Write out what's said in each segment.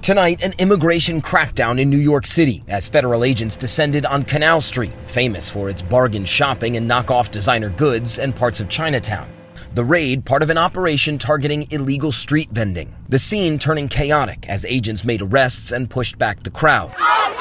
Tonight, an immigration crackdown in New York City as federal agents descended on Canal Street, famous for its bargain shopping and knockoff designer goods, and parts of Chinatown. The raid, part of an operation targeting illegal street vending. The scene turning chaotic as agents made arrests and pushed back the crowd.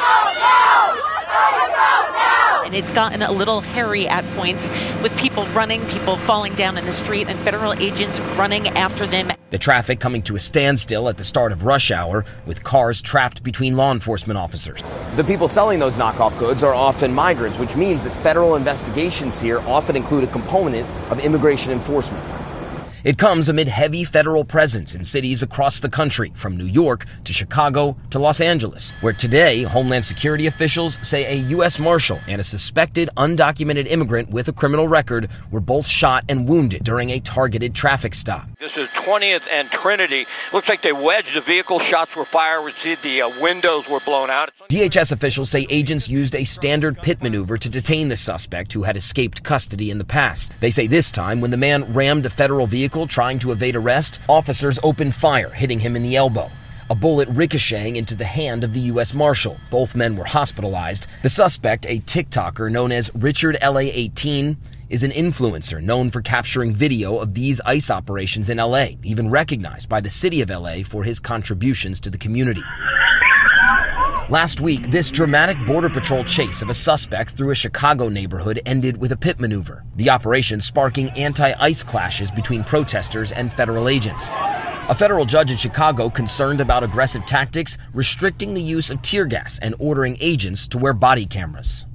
And it's gotten a little hairy at points with people running, people falling down in the street, and federal agents running after them. The traffic coming to a standstill at the start of rush hour, with cars trapped between law enforcement officers. The people selling those knockoff goods are often migrants, which means that federal investigations here often include a component of immigration enforcement. It comes amid heavy federal presence in cities across the country, from New York to Chicago to Los Angeles, where today Homeland Security officials say a U.S. Marshal and a suspected undocumented immigrant with a criminal record were both shot and wounded during a targeted traffic stop. This is 20th and Trinity. Looks like they wedged the vehicle. Shots were fired. We see the windows were blown out. DHS officials say agents used a standard pit maneuver to detain the suspect who had escaped custody in the past. They say this time, when the man rammed a federal vehicle trying to evade arrest, officers opened fire, hitting him in the elbow. A bullet ricocheting into the hand of the U.S. Marshal. Both men were hospitalized. The suspect, a TikToker known as Richard LA18, is an influencer known for capturing video of these ICE operations in LA, even recognized by the city of LA for his contributions to the community. Last week, this dramatic Border Patrol chase of a suspect through a Chicago neighborhood ended with a pit maneuver, the operation sparking anti-ICE clashes between protesters and federal agents. A federal judge in Chicago, concerned about aggressive tactics, restricting the use of tear gas and ordering agents to wear body cameras.